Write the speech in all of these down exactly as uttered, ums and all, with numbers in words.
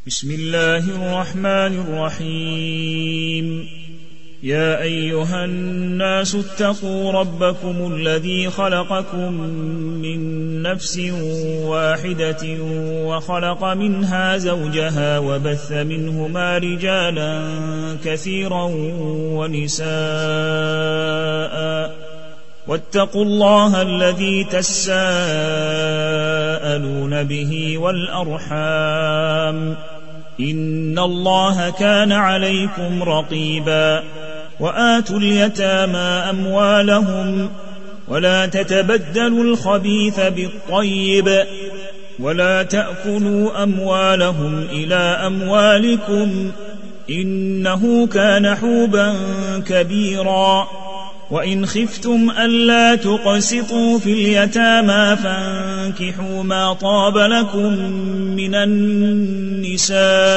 بسم الله الرحمن الرحيم. يا أيها الناس اتقوا ربكم الذي خلقكم من نفس واحدة وخلق منها زوجها وبث منهما رجالا كثيرا ونساء، واتقوا الله الذي تساءلون به والأرحام، إن الله كان عليكم رقيبا. وآتوا اليتامى أموالهم ولا تتبدلوا الخبيث بالطيب ولا تأكلوا أموالهم إلى أموالكم إنه كان حوبا كبيرا. وإن خفتم ألا تقسطوا في اليتامى فانكحوا ما طاب لكم من النساء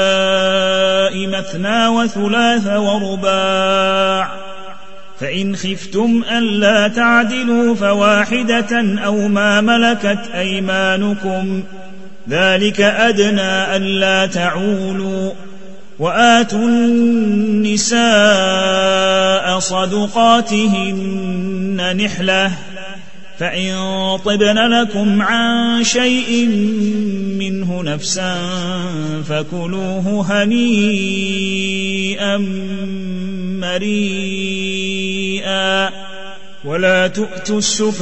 مثنى وثلاث ورباع، فإن خفتم ألا تعدلوا فواحدة أو ما ملكت أيمانكم ذلك أدنى ألا تعولوا. وآتوا النساء صدقاتهن نحلة، فإن طبن لكم عن شيء منه نفسا فكلوه هنيئا مريئا. ولا تؤتوا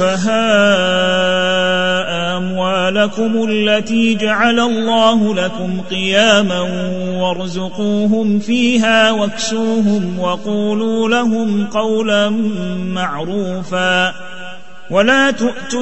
السفهاء أموالكم التي جعل الله لكم قياما وارزقوهم فيها واكسوهم وقولوا لهم قولا معروفا. ولا تؤتوا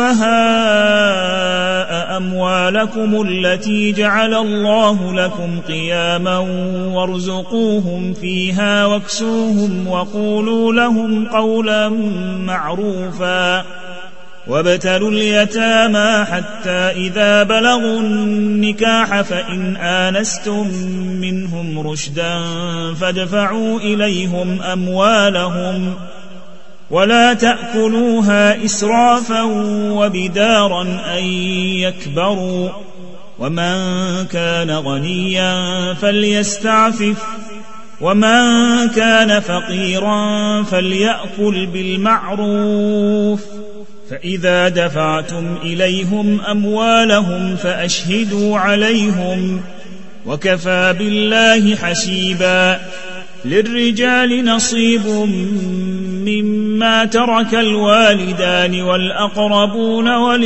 السفهاء أموالكم التي جعل الله لكم قياما وارزقوهم فيها واكسوهم وقولوا لهم قولا معروفا. وابتلوا اليتامى حتى إذا بلغوا النكاح فإن آنستم منهم رشدا فادفعوا إليهم أموالهم ولا تأكلوها إسرافا وبدارا أن يكبروا. ومن كان غنيا فليستعفف ومن كان فقيرا فليأكل بالمعروف. فإذا دفعتم إليهم أموالهم فأشهدوا عليهم وكفى بالله حسيبا. للرجال نصيب مما ترك الوالدان والأقربون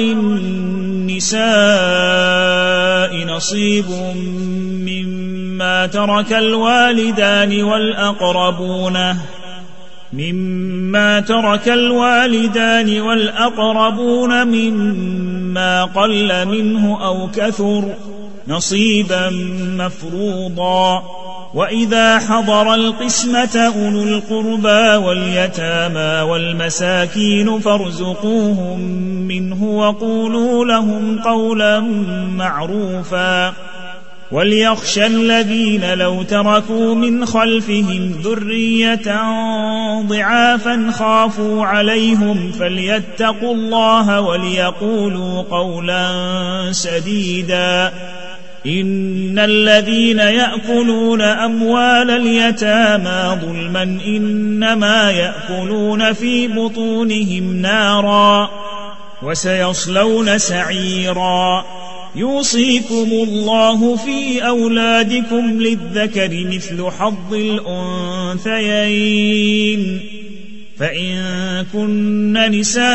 وللنساء نصيب مما ترك الوالدان والأقربون مما ترك الوالدان والأقربون مما قل منه أو كثر نصيبا مفروضا. وإذا حضر القسمة أولو القربى واليتامى والمساكين فارزقوهم منه وقولوا لهم قولا معروفا. وليخشى الذين لو تركوا من خلفهم ذرية ضعافا خافوا عليهم فليتقوا الله وليقولوا قولا سديدا. إن الذين يأكلون أموال اليتامى ظلما إنما يأكلون في بطونهم نارا وسيصلون سعيرا. يوصيكم الله في أولادكم للذكر مثل حظ الأنثيين، فإن كن نساء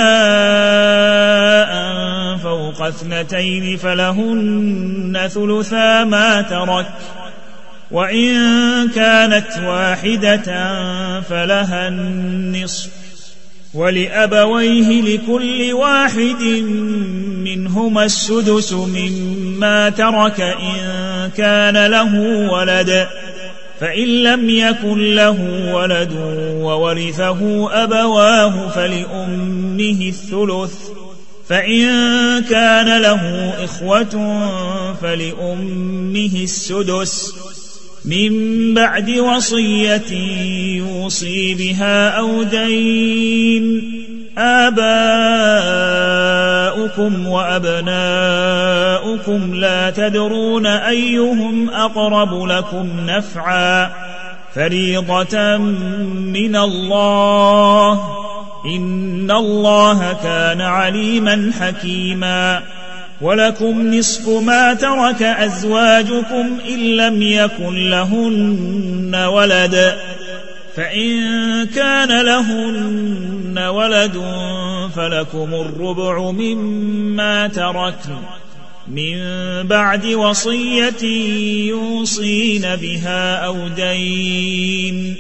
فوق اثنتين فلهن ثلثا ما ترك، وإن كانت واحدة فلها النصف، ولأبويه لكل واحد منهما السدس مما ترك إن كان له ولد، فإن لم يكن له ولد وورثه أبواه فلأمه الثلث، فإن كان له إخوة فلأمه السدس من بعد وصية يوصي بها أو دين، آباؤكم وأبناؤكم لا تدرون أيهم أقرب لكم نفعا فريضة من الله إن الله كان عليما حكيما ولكم نصف ما ترك أزواجكم إن لم يكن لهن ولد فإن كان لهن ولد فلكم الربع مما تركن من بعد وصية يوصين بها أو دين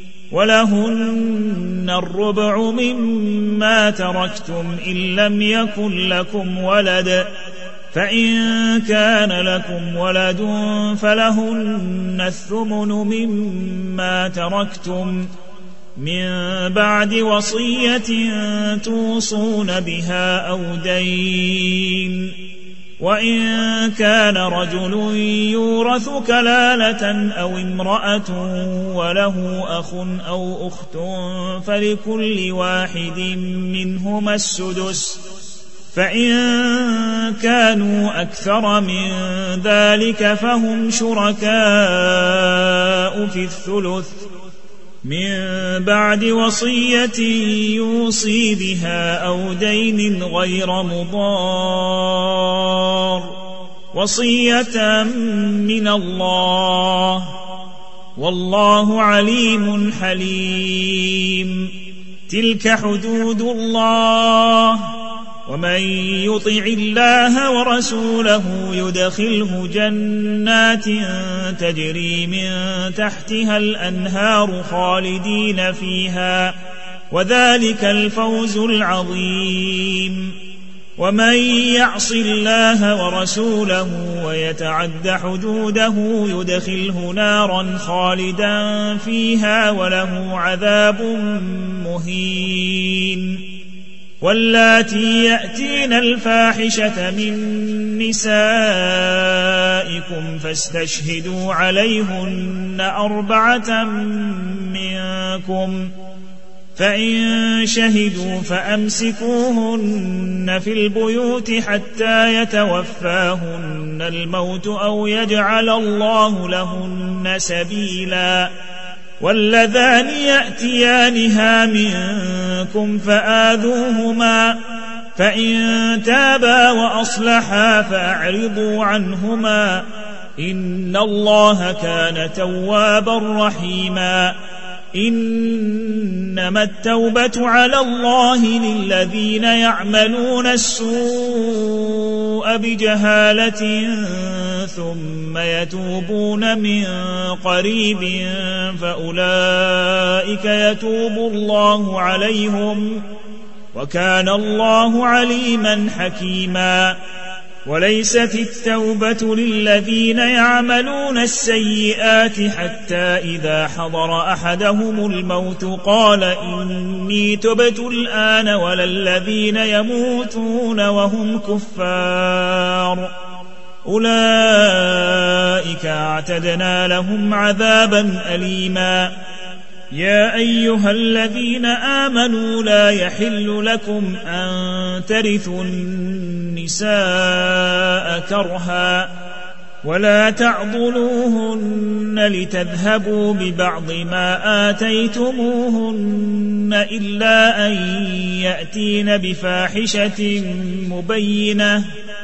ولهن الربع مما تركتم إن لم يكن لكم ولد فإن كان لكم ولد فلهن الثمن مما تركتم من بعد وصية توصون بها أو دين وإن كان رجل يورث كلالة أو امرأة وله أخ أو أخت فلكل واحد منهما السدس فإن كانوا أكثر من ذلك فهم شركاء في الثلث من بعد وصية يوصي بها أو دين غير مضار وصية من الله والله عليم حليم تلك حدود الله ومن يطع الله ورسوله يدخله جنات تجري من تحتها الأنهار خالدين فيها وذلك الفوز العظيم ومن يعص الله ورسوله ويتعد حدوده يدخله نارا خالدا فيها وله عذاب مهين واللاتي يأتين الفاحشة من نسائكم فاستشهدوا عليهن أربعة منكم فإن شهدوا فأمسكوهن في البيوت حتى يتوفاهن الموت أو يجعل الله لهن سبيلا واللذان يأتيانها منكم فآذوهما فإن تابا وأصلحا فأعرضوا عنهما إن الله كان توابا رحيما إنما التوبة على الله للذين يعملون السوء بجهالة ثم يتوبون من قريب فأولئك يتوب الله عليهم وكان الله عليما حكيما وليست التوبة للذين يعملون السيئات حتى إذا حضر أحدهم الموت قال إني تبت الآن ولا الذين يموتون وهم كفار أولئك أعتدنا لهم عذابا أليما يا أيها الذين آمنوا لا يحل لكم أن ترثوا النساء كرها ولا تعضلوهن لتذهبوا ببعض ما آتيتموهن إلا أن يأتين بفاحشة مبينة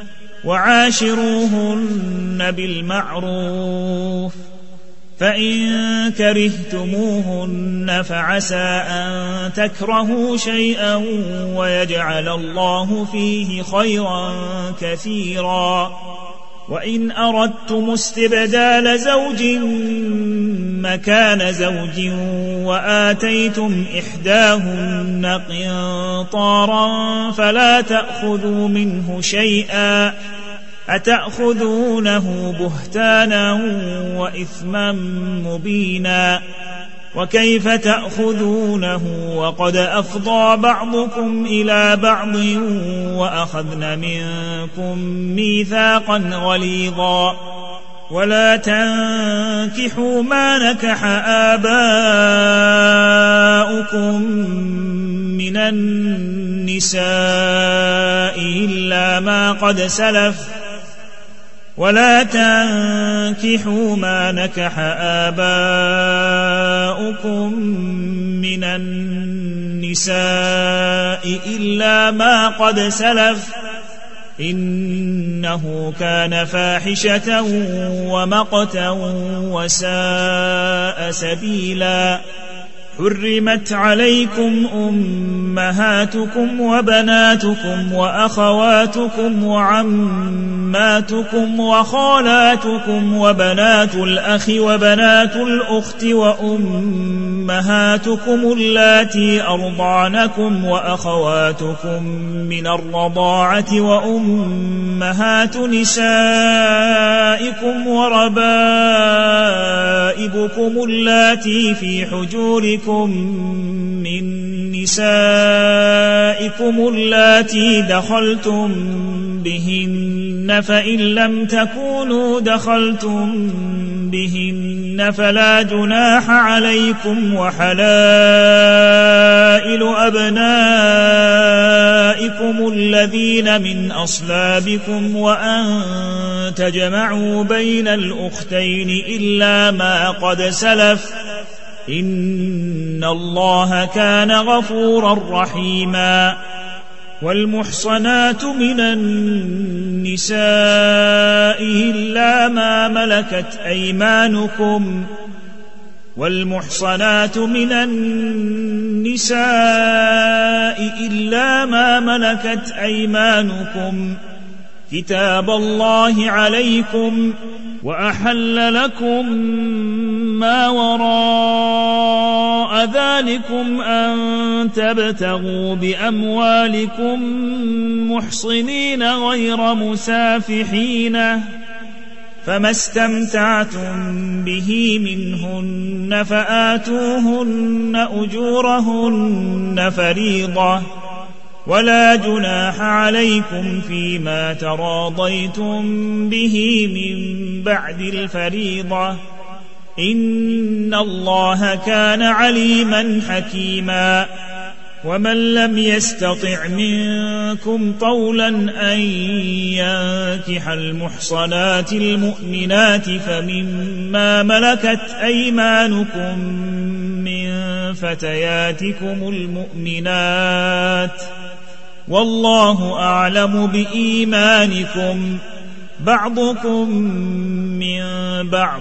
وعاشروهن بالمعروف فإن كرهتموهن فعسى أن تكرهوا شيئا ويجعل الله فيه خيرا كثيرا وإن أردتم استبدال زوج مكان زوج وآتيتم إحداهن قنطارا فلا تأخذوا منه شيئا أتأخذونه بهتانا وإثما مبينا وكيف تأخذونه وقد أفضى بعضكم إلى بعض وأخذن منكم ميثاقا غليظا ولا تنكحوا ما نكح آباؤكم من النساء إلا ما قد سلف ولا تنكحوا ما نكح آباؤكم من النساء إلا ما قد سلف إنه كان فاحشة ومقتا وساء سبيلا. حرمت عليكم أمهاتكم وبناتكم وأخواتكم وعماتكم وخالاتكم وبنات الأخ وبنات الأخت وأمهاتكم اللاتي أرضعنكم وأخواتكم من الرضاعة وأمهات نسائكم وربائبكم اللاتي في حجوركم من نسائكم اللاتي دخلتم بهن فإن لم تكونوا دخلتم بهن فلا جناح عليكم وحلائل أبنائكم الذين من أصلابكم وأن تجمعوا بين الأختين إلا ما قد سلف إن الله كان غفورا رحيما. والمحصنات من النساء إلا ما ملكت أيمانكم والمحصنات من النساء إلا ما ملكت أيمانكم كتاب الله عليكم وأحل لكم ما وراء ذلكم أن تبتغوا بأموالكم محصنين غير مسافحين فما استمتعتم به منهن فآتوهن أجورهن فريضة ولا جناح عليكم فيما تراضيتم به من بعد الفريضة إن الله كان عليما حكيما. ومن لم يستطع منكم طولا أن ينكح المحصنات المؤمنات فمما ملكت أيمانكم من فتياتكم المؤمنات والله أعلم بإيمانكم بعضكم من بعض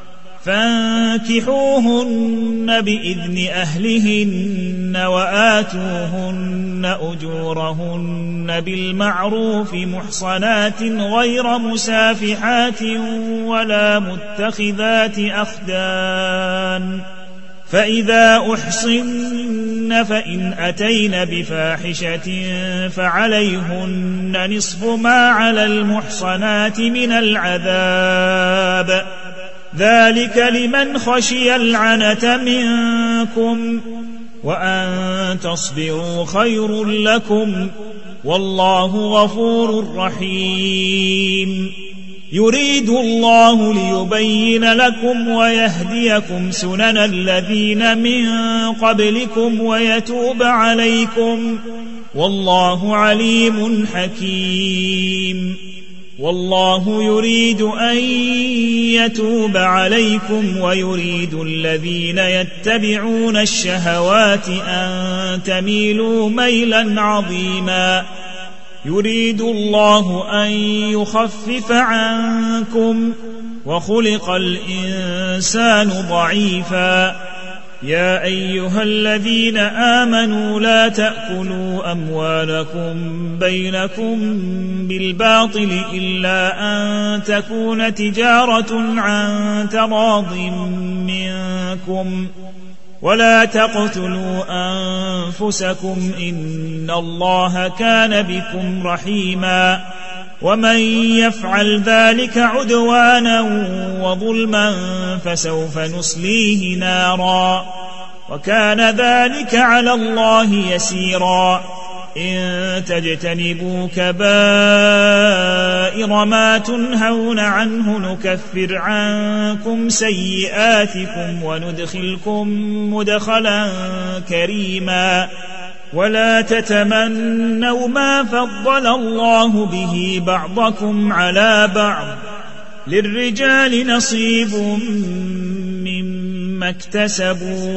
فانكحوهن بإذن أهلهن وآتوهن أجورهن بالمعروف محصنات غير مسافحات ولا متخذات أخدان فإذا أحصن فإن أتين بفاحشة فعليهن نصف ما على المحصنات من العذاب ذلك لمن خشي العنة منكم وأن تصبروا خير لكم والله غفور رحيم. يريد الله ليبين لكم ويهديكم سنن الذين من قبلكم ويتوب عليكم والله عليم حكيم. والله يريد أن يتوب عليكم ويريد الذين يتبعون الشهوات أن تميلوا ميلا عظيما. يريد الله أن يخفف عنكم وخلق الإنسان ضعيفا. يا أيها الذين آمنوا لا تأكلوا أموالكم بينكم بالباطل إلا أن تكون تجارة عن تراض منكم ولا تقتلوا أنفسكم إن الله كان بكم رحيما. ومن يفعل ذلك عدوانا وظلما فسوف نصليه نارا وكان ذلك على الله يسيرا. إن تجتنبوا كبائر ما تنهون عنه نكفر عنكم سيئاتكم وندخلكم مدخلا كريما ولا تتمنوا ما فضل الله به بعضكم على بعض للرجال نصيب مما اكتسبوا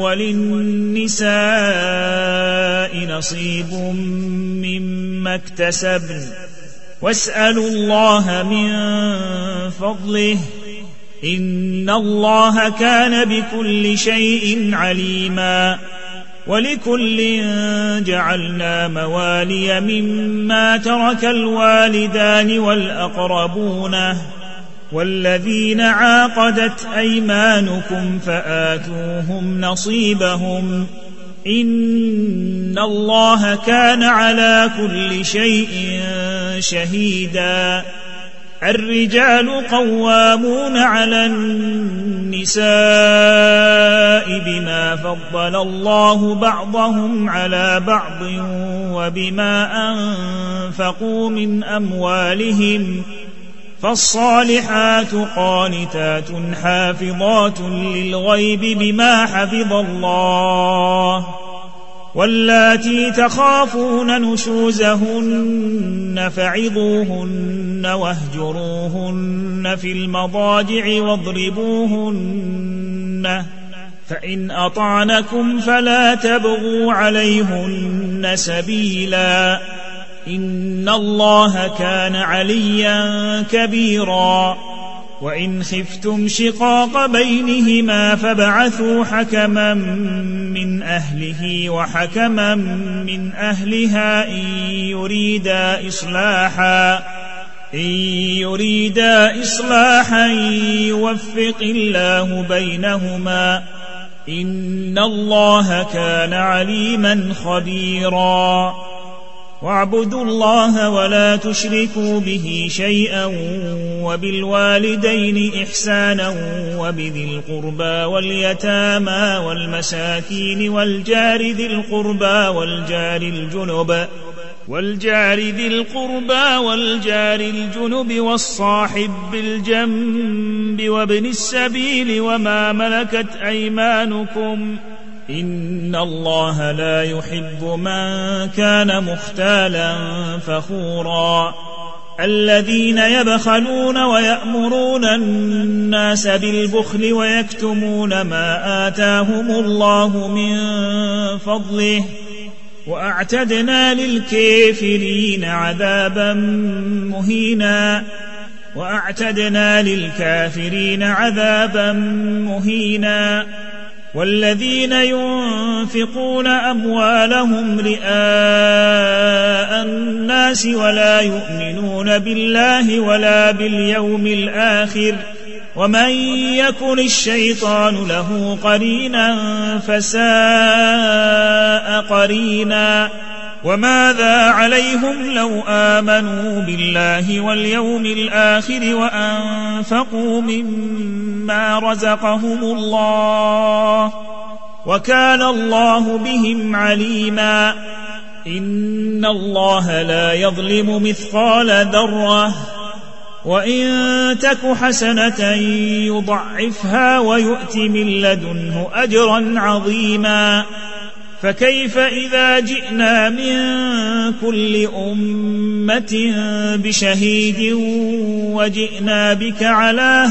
وللنساء نصيب مما اكتسبن واسألوا الله من فضله إن الله كان بكل شيء عليما ولكل جعلنا موالي مما ترك الوالدان والأقربون والذين عاقدت أيمانكم فآتوهم نصيبهم إن الله كان على كل شيء شهيدا الرجال قوامون على النساء بما فضل الله بعضهم على بعض وبما أنفقوا من أموالهم فالصالحات قانتات حافظات للغيب بما حفظ الله واللاتي تخافون نشوزهن فعظوهن واهجروهن في المضاجع واضربوهن فإن أطعنكم فلا تبغوا عليهن سبيلا إن الله كان عليا كبيرا وإن خفتم شقاق بينهما فابعثوا حكما من أهله وحكما من أهلها إن يريدا إصلاحا إن يريدا إصلاحا يوفق الله بينهما إن الله كان عليما خبيرا واعبدوا الله ولا تشركوا به شيئا وبالوالدين إحسانا وبذي القربى واليتامى والمساكين والجار ذي القربى والجار الجنب والجار ذي القربى والجار الجنب والصاحب بالجنب وابن السبيل وما ملكت أيمانكم إن الله لا يحب من كان مختالا فخورا الذين يبخلون ويأمرون الناس بالبخل ويكتمون ما آتاهم الله من فضله وأعتدنا للكافرين عذابا مهينا وأعتدنا للكافرين عذابا مهينا والذين ينفقون أموالهم رئاء الناس ولا يؤمنون بالله ولا باليوم الآخر ومن يكن الشيطان له قرينا فساء قرينا وماذا عليهم لو آمنوا بالله واليوم الآخر وأنفقوا مما رزقهم الله وكان الله بهم عليما إن الله لا يظلم مثقال ذرة وإن تك حسنة يضعفها ويؤت من لدنه أجرا عظيما فكيف إذا جئنا من كل أمة بشهيد وجئنا بك على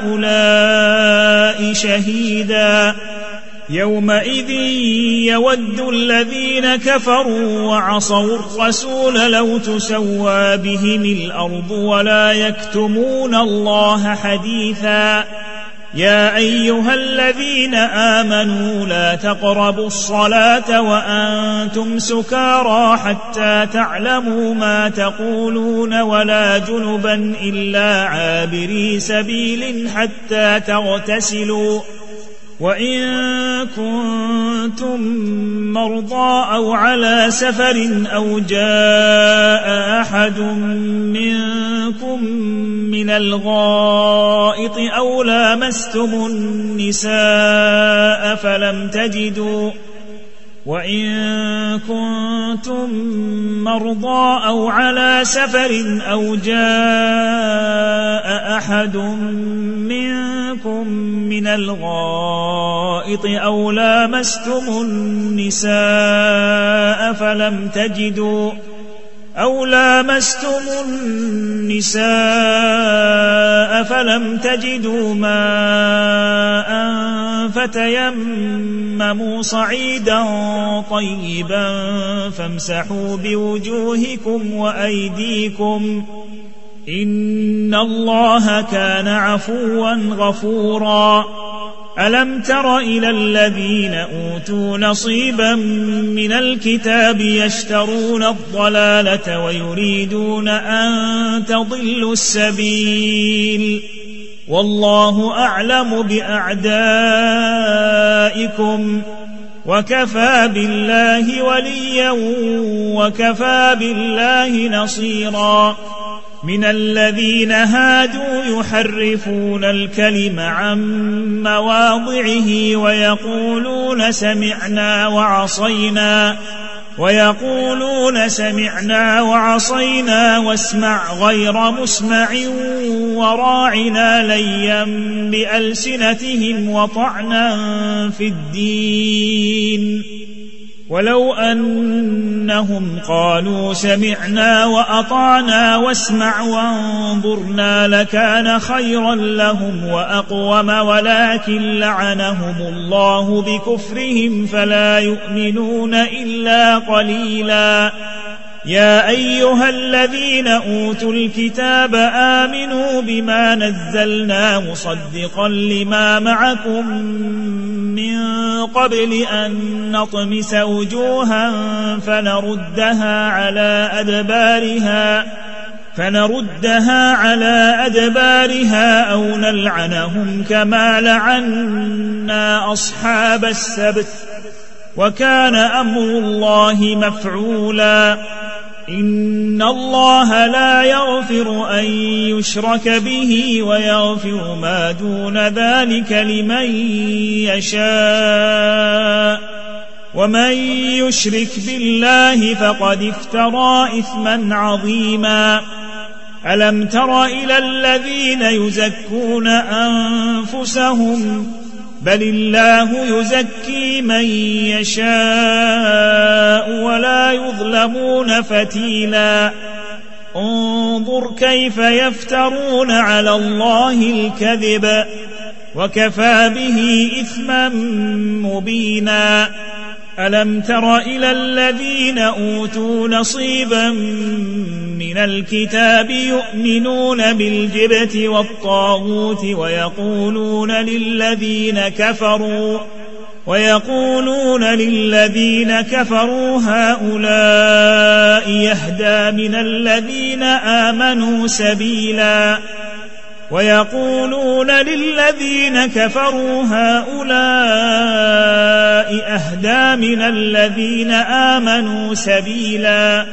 هؤلاء شهيدا يومئذ يود الذين كفروا وعصوا الرسول لو تسوى بهم الأرض ولا يكتمون الله حديثا يا أيها الذين آمنوا لا تقربوا الصلاة وأنتم سكارى حتى تعلموا ما تقولون ولا جنبا إلا عابري سبيل حتى تغتسلوا وإن كنتم مرضى أو على سفر أو جاء أحد منكم من الغائط أو لامستم النساء فلم تجدوا وإن كنتم مرضى أو على سفر أو جاء أحد منكم من الغائط أو لامستم النساء فلم تجدوا أو لامستم النساء فلم تجدوا ماء فتيمموا صعيدا طيبا فامسحوا بوجوهكم وأيديكم إن الله كان عفوا غفورا ألم تر إلى الذين أوتوا نصيبا من الكتاب يشترون الضلالة ويريدون أن تضلوا السبيل والله أعلم بأعدائكم وكفى بالله وليا وكفى بالله نصيرا من الذين هادوا يحرفون الكلم عن مواضعه ويقولون سمعنا وعصينا ويقولون سمعنا وعصينا واسمع غير مسمع وراعنا ليا بألسنتهم وطعنا في الدين ولو أنهم قالوا سمعنا وأطعنا واسمع وانظرنا لكان خيرا لهم وأقوم ولكن لعنهم الله بكفرهم فلا يؤمنون إلا قليلا يا أيها الذين أوتوا الكتاب آمنوا بما نزلنا مصدقا لما معكم من قبل أن نطمس وجوها فنردها على أدبارها فنردها على أدبارها أو نلعنهم كما لعنا أصحاب السبت وكان أمر الله مفعولا إن الله لا يغفر أن يشرك به ويغفر ما دون ذلك لمن يشاء ومن يشرك بالله فقد افترى إثما عظيما ألم تر إلى الذين يزكون أنفسهم بل الله يزكي من يشاء ولا يظلمون فتيلا انظر كيف يفترون على الله الكذب وكفى به إثما مبينا ألم تر إلى الذين أوتوا نصيبا من الكتاب يؤمنون بالجبت والطاغوت ويقولون للذين كفروا ويقولون للذين كفروا هؤلاء يهدى من الذين آمنوا سبيلا ويقولون للذين كفروا هؤلاء أهدى من الذين آمنوا سبيلا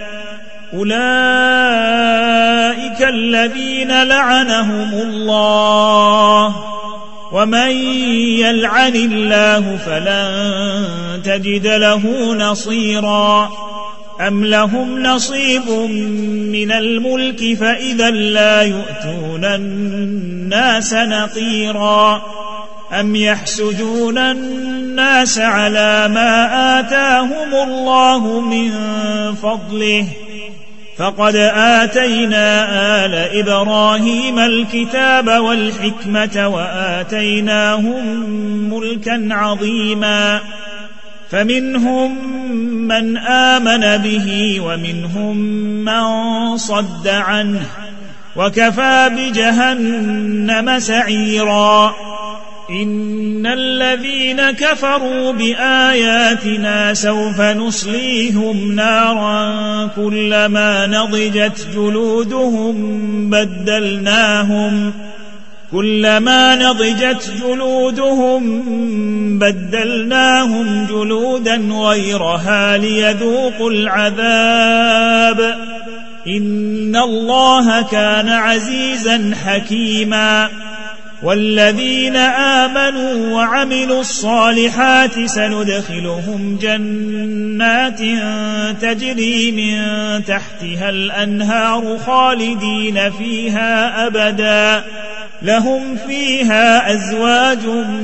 أولئك الذين لعنهم الله ومن يلعن الله فلن تجد له نصيرا أم لهم نصيب من الملك فإذا لا يؤتون الناس نقيرا أم يحسدون الناس على ما آتاهم الله من فضله فقد آتينا آل إبراهيم الكتاب والحكمة وآتيناهم ملكا عظيما فمنهم من آمن به ومنهم من صد عنه وكفى بجهنم سعيرا إن الذين كفروا بآياتنا سوف نصليهم نارا كلما نضجت جلودهم بدلناهم كلما نضجت جلودهم بدلناهم جلودا غيرها ليذوقوا العذاب إن الله كان عزيزا حكيما والذين آمنوا وعملوا الصالحات سندخلهم جنات تجري من تحتها الأنهار خالدين فيها أبدا لهم فيها أزواج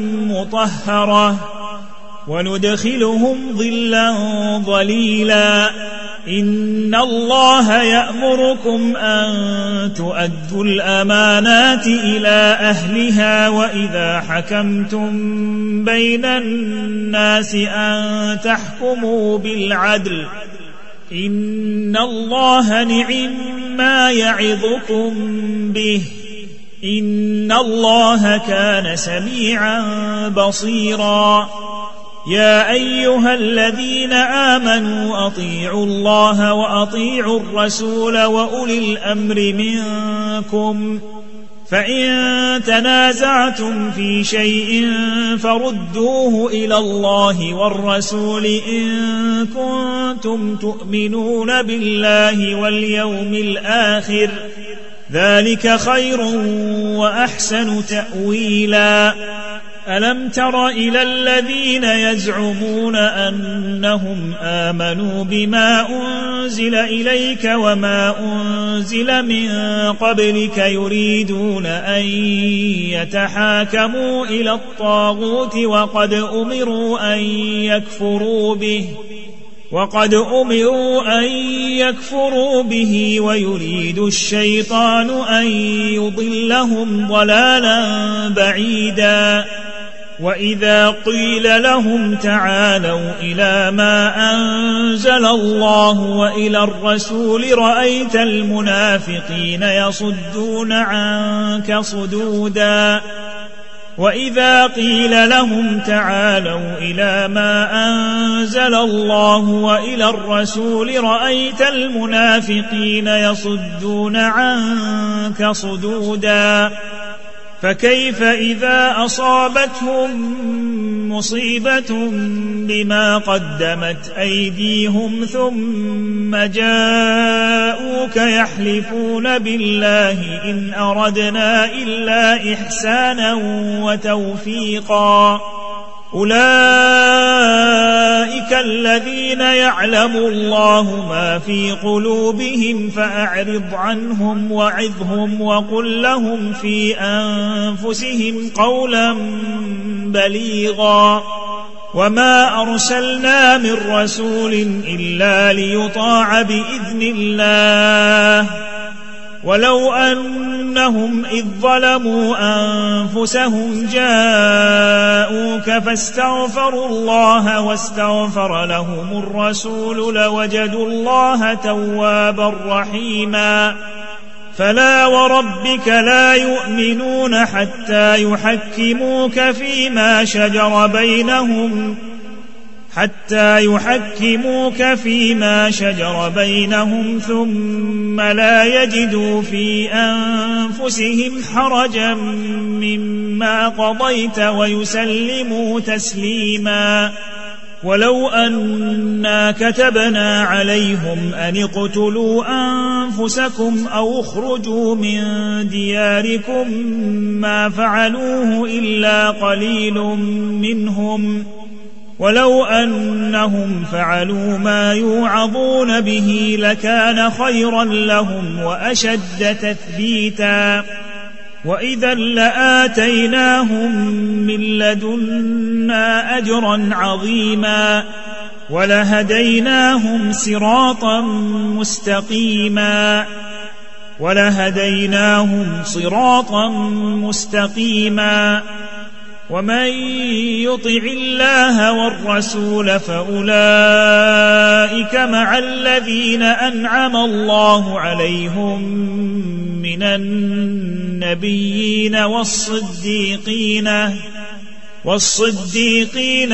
مطهرة وندخلهم ظلا ظليلا إن الله يأمركم أن تؤدوا الأمانات إلى أهلها وإذا حكمتم بين الناس أن تحكموا بالعدل إن الله نعم ما يعظكم به إن الله كان سميعا بصيرا يا أيها الذين آمنوا أطيعوا الله وأطيعوا الرسول وأولي الأمر منكم فإن تنازعتم في شيء فردوه إلى الله والرسول إن كنتم تؤمنون بالله واليوم الآخر ذلك خير وأحسن تأويلا ألم تر إلى الذين يزعمون أنهم آمنوا بما أنزل إليك وما أنزل من قبلك يريدون أن يتحاكموا إلى الطاغوت وقد أمروا أن يكفروا به وقد أمروا أن يكفروا به ويريد الشيطان أن يضلهم ضلالا بعيدا وإذا قيل لهم تعالوا إلى ما أنزل الله وإلى الرسول رأيت المنافقين يصدون عنك صدودا وإذا قيل لهم تعالوا إلى ما أنزل الله وإلى الرسول رأيت المنافقين يصدون عنك صدودا فكيف إذا أصابتهم مصيبة بما قدمت أيديهم ثم جاءوك يحلفون بالله إن أردنا إلا إحسانا وتوفيقا أولئك الذين يعلم الله ما في قلوبهم فأعرض عنهم وعظهم وقل لهم في أنفسهم قولا بليغا وما أرسلنا من رسول إلا ليطاع بإذن الله ولو أنهم إذ ظلموا أنفسهم جاءوك فاستغفروا الله واستغفر لهم الرسول لوجدوا الله توابا رحيما فلا وربك لا يؤمنون حتى يحكموك فيما شجر بينهم حتى يحكموك فيما شجر بينهم ثم لا يجدوا في أنفسهم حرجا مما قضيت ويسلموا تسليما ولو أنا كتبنا عليهم أن اقتلوا أنفسكم أو اخرجوا من دياركم ما فعلوه إلا قليل منهم ولو أنهم فعلوا ما يوعظون به لكان خيرا لهم وأشد تثبيتا وإذا لآتيناهم من لدنا أجرا عظيما ولهديناهم صراطا مستقيما ولهديناهم صراطا مستقيما ومن يطع الله والرسول فأولئك مع الذين أنعم الله عليهم من النبيين والصديقين والصديقين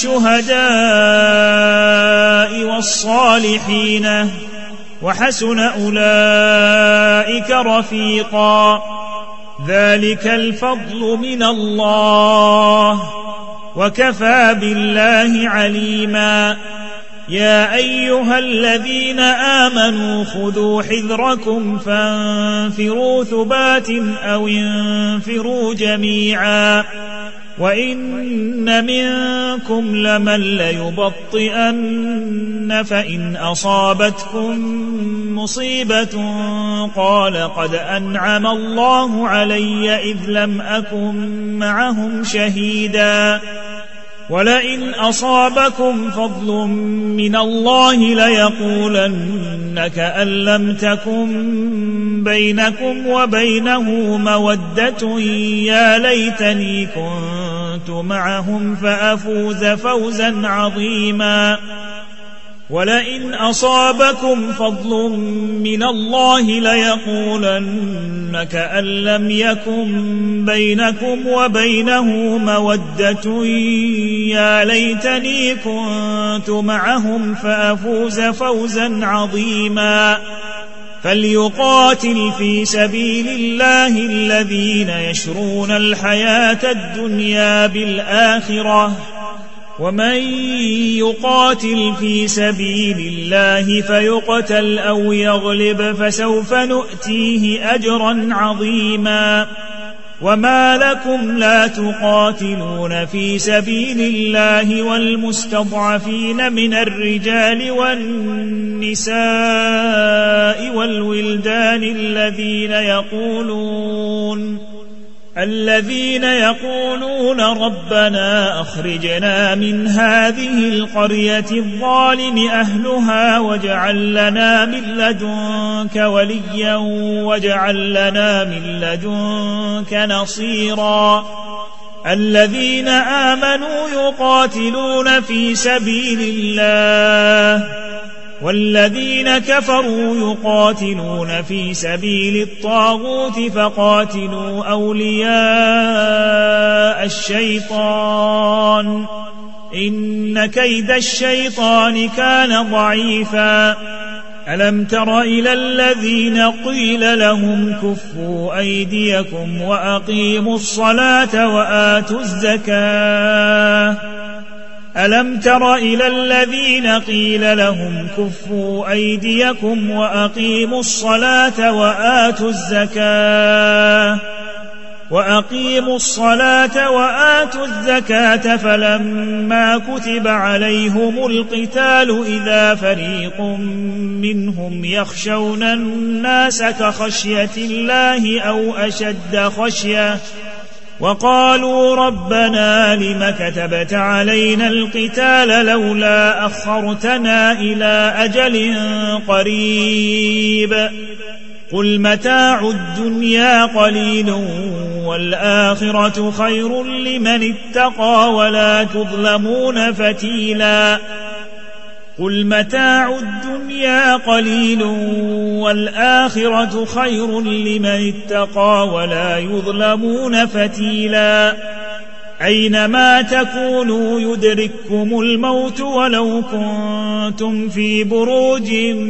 والشهداء والصالحين وحسن أولئك رفيقا ذلك الفضل من الله وكفى بالله عليما يا أيها الذين آمنوا خذوا حذركم فانفروا ثبات أو انفروا جميعا وإن منكم لمن ليبطئن فإن أصابتكم مصيبة قال قد أنعم الله علي إذ لم أكن معهم شهيدا ولئن أصابكم فضل من الله ليقولن كأن لم تكن بينكم وبينه مودة يا ليتني كنت معهم فأفوز فوزا عظيما ولئن أصابكم فضل من الله ليقولن كأن لم يكن بينكم وبينه مودة يا ليتني كنت معهم فأفوز فوزا عظيما فليقاتل في سبيل الله الذين يشرون الحياة الدنيا بالآخرة ومن يقاتل في سبيل الله فيقتل أو يغلب فسوف نؤتيه أجرا عظيما وما لكم لا تقاتلون في سبيل الله والمستضعفين من الرجال والنساء والولدان الذين يقولون الذين يقولون ربنا أخرجنا من هذه القرية الظالم أهلها واجعل لنا من لدنك وليا واجعل لنا من لدنك نصيرا الذين آمنوا يقاتلون في سبيل الله والذين كفروا يقاتلون في سبيل الطاغوت فقاتلوا أولياء الشيطان إن كيد الشيطان كان ضعيفا ألم تر إلى الذين قيل لهم كفوا أيديكم وأقيموا الصلاة وآتوا الزكاة ألم تر إلى الذين قيل لهم كفوا أيديكم وأقيموا الصلاة وآتوا الزكاة وأقيموا الصلاة وآتوا الزكاة فلما كتب عليهم القتال إذا فريق منهم يخشون الناس كخشية الله أو أشد خشية وقالوا ربنا لم كتبت علينا القتال لولا أخرتنا إلى أجل قريب قل متاع الدنيا قليل والآخرة خير لمن اتقى ولا تظلمون فتيلا قل متاع الدنيا قليل والآخرة خير لمن اتقى ولا يظلمون فتيلا أينما تكونوا يدرككم الموت ولو كنتم في بروج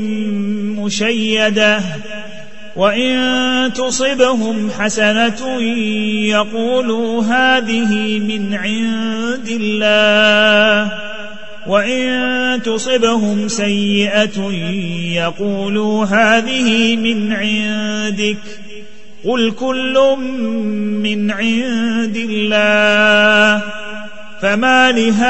مشيدة وإن تصبهم حسنة يقولوا هذه من عند الله وإن تصبهم سيئة يقولوا هذه من عندك قل كل من عند الله فما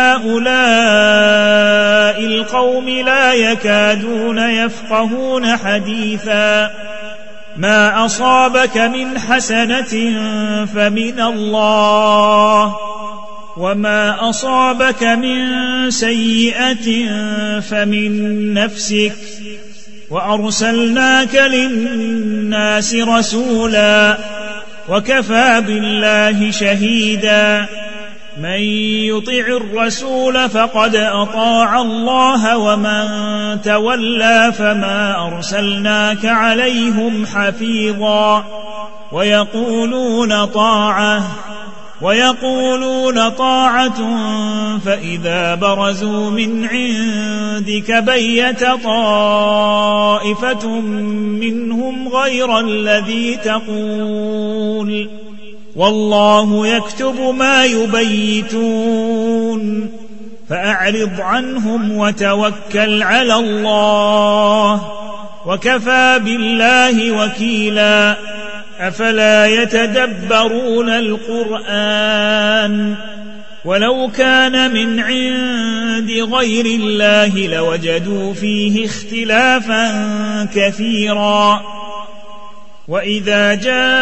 لهؤلاء القوم لا يكادون يفقهون حديثا ما أصابك من حسنة فمن الله وما أصابك من سيئة فمن نفسك وأرسلناك للناس رسولا وكفى بالله شهيدا من يطع الرسول فقد أطاع الله ومن تولى فما أرسلناك عليهم حفيظا ويقولون طاعة ويقولون طاعة فإذا برزوا من عندك بيت طائفة منهم غير الذي تقول والله يكتب ما يبيتون فأعرض عنهم وتوكل على الله وكفى بالله وكيلا. أفلا يتدبرون القرآن ولو كان من عند غير الله لوجدوا فيه اختلافا كثيرا. وإذا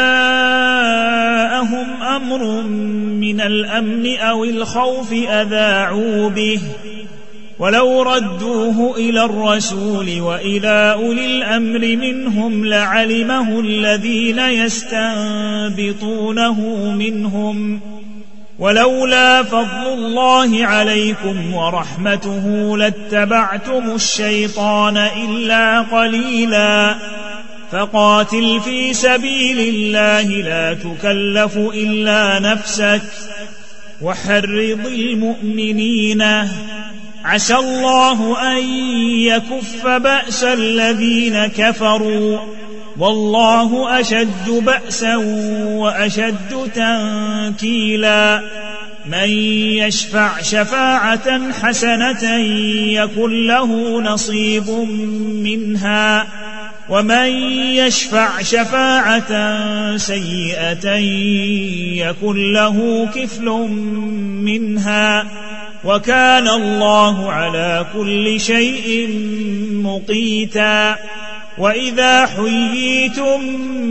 جاءهم أمر من الأمن أو الخوف أذاعوا به ولو ردوه إلى الرسول وإلى أولي الأمر منهم لعلمه الذين يستنبطونه منهم ولولا فضل الله عليكم ورحمته لاتبعتم الشيطان إلا قليلا. فقاتل في سبيل الله لا تكلف إلا نفسك وحرض المؤمنين عسى الله أن يكف بأس الذين كفروا والله أشد بأسا وأشد تنكيلا. من يشفع شفاعة حسنة يكن له نصيب منها ومن يشفع شفاعة سيئة يكن له كفل منها وكان الله على كل شيء مقيتا. وإذا حييتم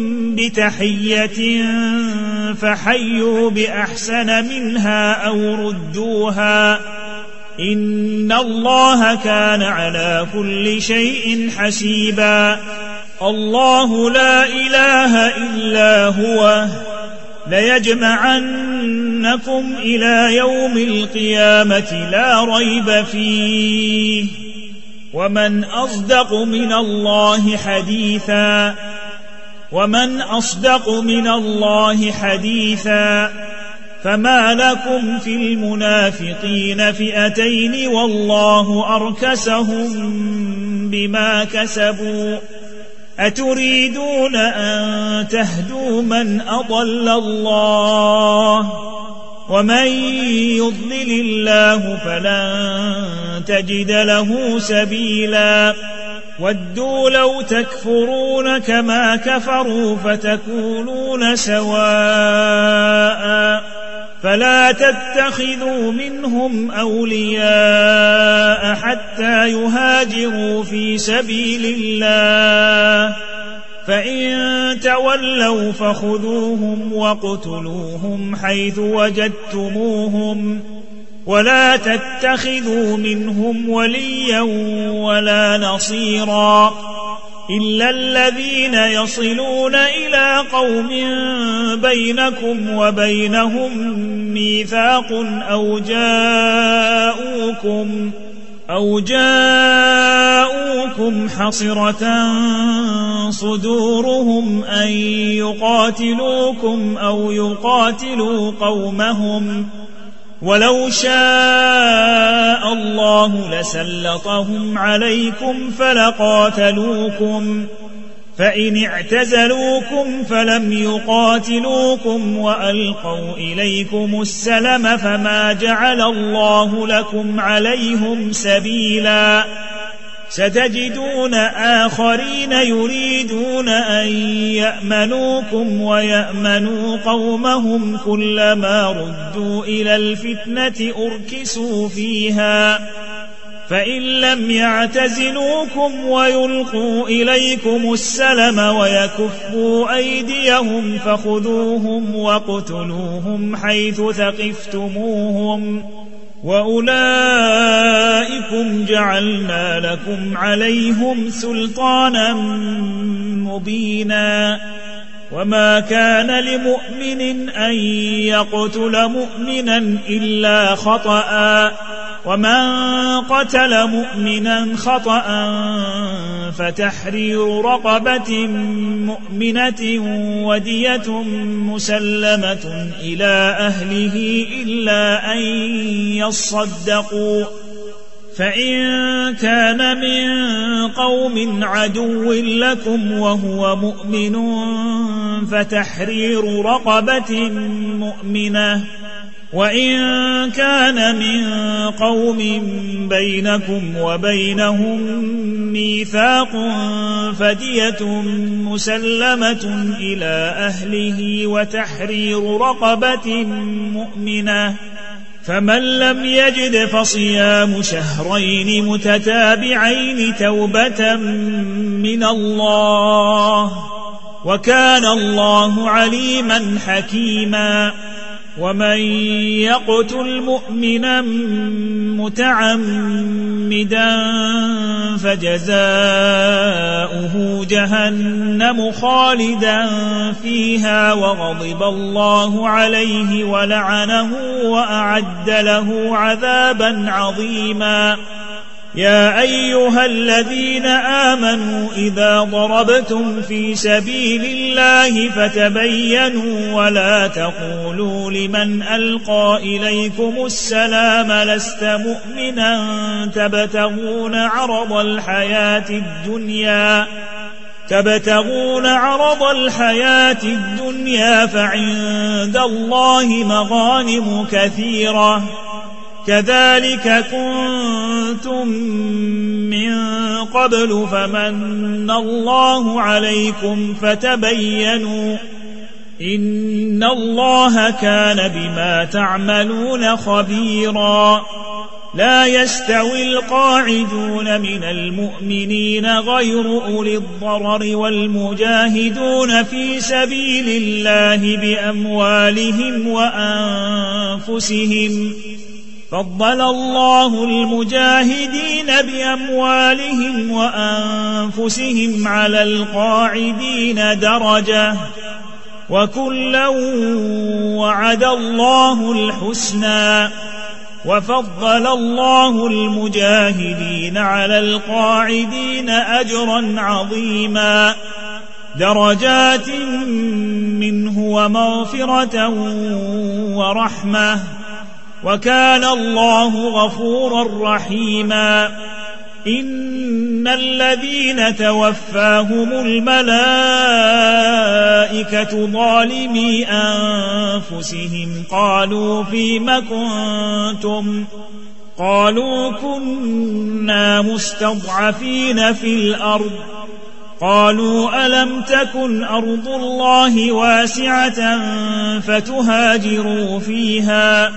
بتحية فحيوا بأحسن منها أو ردوها إن الله كان على كل شيء حسيبا. الله لا إله إلا هو ليجمعنكم إلى يوم القيامة لا ريب فيه ومن أصدق من الله حديثا ومن أصدق من الله حديثا. فما لكم في المنافقين فئتين والله أركسهم بما كسبوا أتريدون أن تهدوا من أضل الله ومن يضلل الله فلن تجد له سبيلا. ودوا لو تكفرون كما كفروا فتكونون سواء فلا تتخذوا منهم أولياء حتى يهاجروا في سبيل الله فإن تولوا فخذوهم واقتلوهم حيث وجدتموهم ولا تتخذوا منهم وليا ولا نصيرا إلا الذين يصلون إلى قوم بينكم وبينهم ميثاق أو جاءوكم أو جاءوكم حصرة صدورهم أن يقاتلوكم أو يقاتلوا قومهم ولو شاء الله لسلطهم عليكم فلقاتلوكم فإن اعتزلوكم فلم يقاتلوكم وألقوا إليكم السلم فما جعل الله لكم عليهم سبيلا. ستجدون آخرين يريدون أن يأمنوكم ويأمنوا قومهم كلما ردوا إلى الفتنة أركسوا فيها فإن لم يعتزلوكم ويلقوا إليكم السلم ويكفوا أيديهم فخذوهم واقتلوهم حيث ثقفتموهم وأولئكم جعلنا لكم عليهم سلطانا مبينا. وما كان لمؤمن أن يقتل مؤمنا إلا خطأ ومن قتل مؤمنا خطأ فتحرير رقبة مؤمنة ودية مسلمة إلى أهله إلا أن يصدقوا فإن كان من قوم عدو لكم وهو مؤمن فتحرير رقبة مؤمنة وإن كان من قوم بينكم وبينهم ميثاق فدية مسلمة إلى أهله وتحرير رقبة مؤمنة، فمن لم يجد فصيام شهرين متتابعين توبة من الله، وكان الله عليما حكيما. ومن يقتل مؤمنا متعمدا فجزاؤه جهنم خالدا فيها وغضب الله عليه ولعنه وأعد له عذابا عظيما. يا أيها الذين آمنوا إذا ضربتم في سبيل الله فتبينوا ولا تقولوا لمن ألقى إليكم السلام لست مؤمنا تبتغون عرض الحياة الدنيا تبتغون عرض الحياة الدنيا فعند الله مغانم كثيرة كذلك كنتم من قبل فمن الله عليكم فتبينوا إن الله كان بما تعملون خبيرا. لا يستوي القاعدون من المؤمنين غير أولي الضرر والمجاهدون في سبيل الله بأموالهم وأنفسهم، فضل الله المجاهدين بأموالهم وأنفسهم على القاعدين درجة، وكلا وعد الله الحسنى، وفضل الله المجاهدين على القاعدين أجرا عظيما، درجات منه ومغفرة ورحمة، وكان الله غفورا رحيما. إن الذين توفاهم الملائكة ظالمي أنفسهم قالوا فيم كنتم قالوا كنا مستضعفين في الأرض قالوا ألم تكن أرض الله واسعة فتهاجروا فيها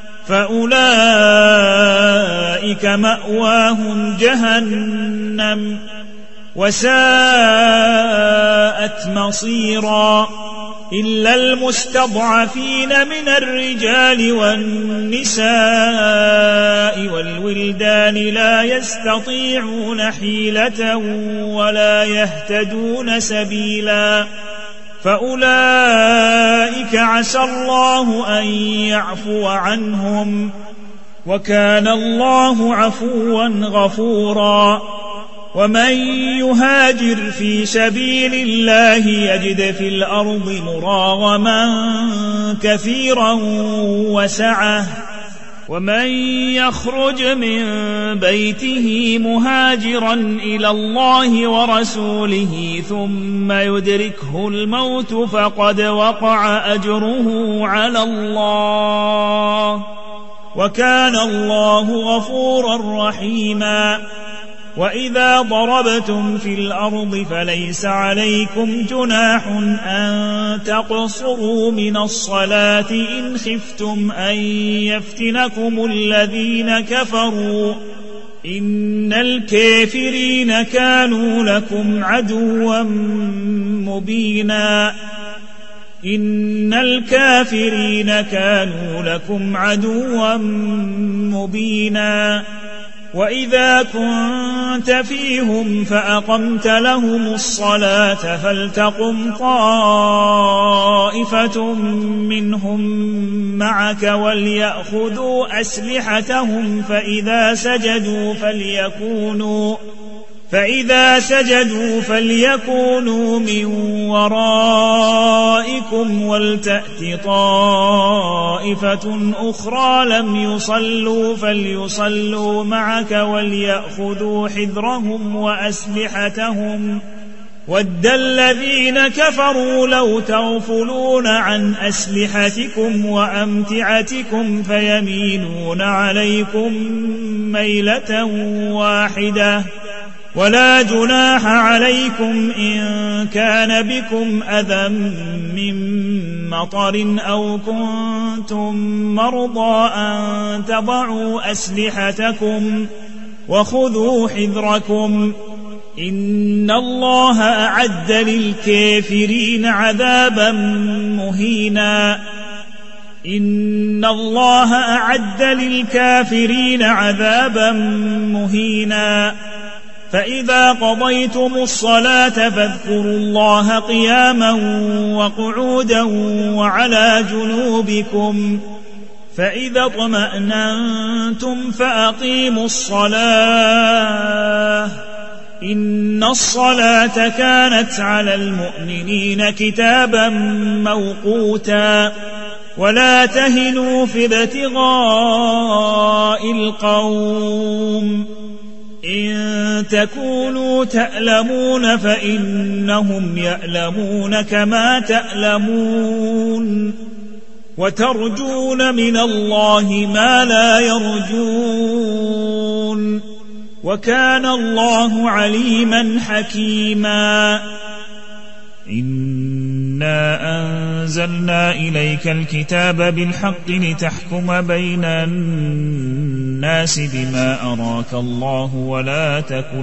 فأولئك مأواهم جهنم وساءت مصيرا. إلا المستضعفين من الرجال والنساء والولدان لا يستطيعون حيلة ولا يهتدون سبيلا، فأولئك عسى الله أن يعفو عنهم، وكان الله عفوا غفورا. ومن يهاجر في سبيل الله يجد في الأرض مراغما كثيرا وسعة، ومن يخرج من بيته مهاجرا إلى الله ورسوله ثم يدركه الموت فقد وقع أجره على الله، وكان الله غفورا رحيما. وإذا ضربتم في الأرض فليس عليكم جناح أن تقصروا من الصلاة إن خفتم أن يفتنكم الذين كفروا، إن الكافرين كانوا لكم عدوا مبينا إن الكافرين كانوا لكم عدوا مبينا. وإذا كنت فيهم فأقمت لهم الصلاة فلتقم طائفة منهم معك وليأخذوا أسلحتهم فإذا سجدوا فليكونوا فإذا سجدوا فليكونوا من ورائكم ولتأت طائفة أخرى لم يصلوا فليصلوا معك وليأخذوا حذرهم وأسلحتهم ود الذين كفروا لو تغفلون عن أسلحتكم وأمتعتكم فيميلون عليكم ميلة واحدة ولا جناح عليكم إن كان بكم أذى من مطر أو كنتم مرضى أن تضعوا أسلحتكم وخذوا حذركم إن الله أعد للكافرين عذابا مهينا إن الله أعد للكافرين عذابا مهينا فإذا قضيتم الصلاة فاذكروا الله قياما وقعودا وعلى جنوبكم فإذا اطمأننتم فأقيموا الصلاة إن الصلاة كانت على المؤمنين كتابا موقوتا ولا تهنوا في ابتغاء القوم إن تكونوا تألمون فإنهم يألمون كما تألمون وترجون من الله ما لا يرجون وكان الله عليما حكيما إنا أنزلنا إليك الكتاب بالحق لتحكم بين الناس بما أراك الله ولا تكن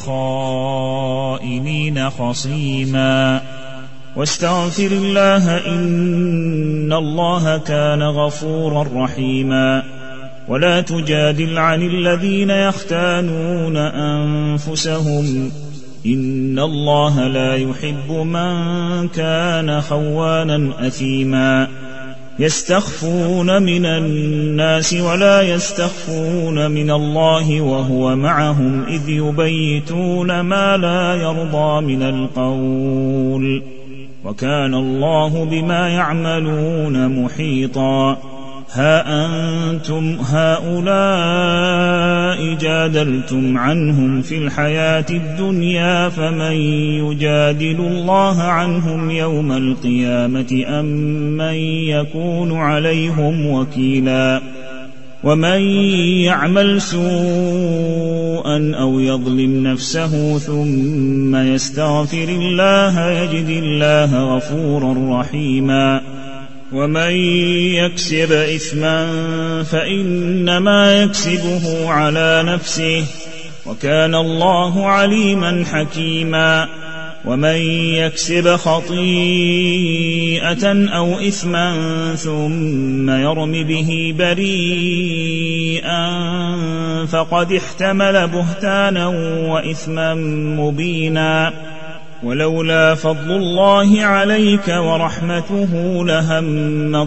للخائنين خصيما واستغفر الله إن الله كان غفورا رحيما ولا تجادل عن الذين يختانون أنفسهم إن الله لا يحب من كان خوانا أثيما يستخفون من الناس ولا يستخفون من الله وهو معهم إذ يبيتون ما لا يرضى من القول وكان الله بما يعملون محيطا ها أنتم هؤلاء جادلتم عنهم في الحياة الدنيا فمن يجادل الله عنهم يوم القيامة أم من يكون عليهم وكيلا ومن يعمل سوءا أو يظلم نفسه ثم يستغفر الله يجد الله غفورا رحيما ومن يكسب إثما فإنما يكسبه على نفسه وكان الله عليما حكيما ومن يكسب خطيئة أو إثما ثم يرم به بريئا فقد احتمل بهتانا وإثما مبينا ولولا فضل الله عليك ورحمته لهمت